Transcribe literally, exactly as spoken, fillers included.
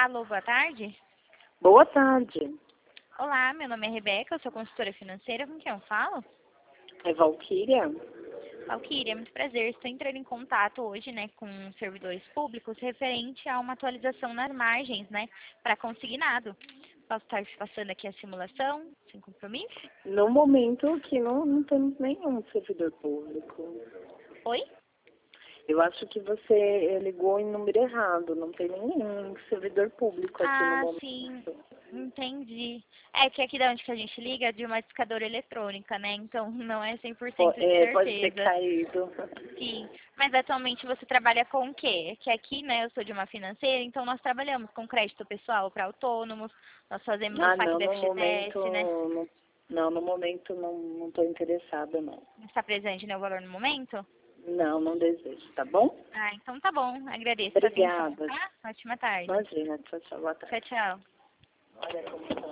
Alô, boa tarde. Boa tarde. Olá, meu nome é Rebeca, eu sou consultora financeira. Com quem eu falo? É Valquíria? Valquíria, muito prazer. Estou entrando em contato hoje, né, com servidores públicos referente a uma atualização nas margens, né, para consignado. Posso estar passando aqui a simulação, sem compromisso? No momento aqui não, não temos nenhum servidor público. Oi? Eu acho que você ligou em número errado. Não tem nenhum servidor público aqui no Ah, momento. sim, entendi. É que aqui da onde que a gente liga é de uma discadora eletrônica, né? Então não é cem por Po- cento de É, pode ter certeza. caído. Sim, mas atualmente você trabalha com o quê? É que aqui, né, eu sou de uma financeira, então nós trabalhamos com crédito pessoal para autônomos, nós fazemos o Ah, saque não, do no momento, F G T S, né? não, não, no momento não não estou interessada, não. Está presente, né, o valor no momento? Não, não desejo, tá bom? Ah, então tá bom, agradeço a atenção, Obrigada. tá? Ótima tarde. Imagina, tchau, tchau, boa tarde. Tchau, tchau. Olha como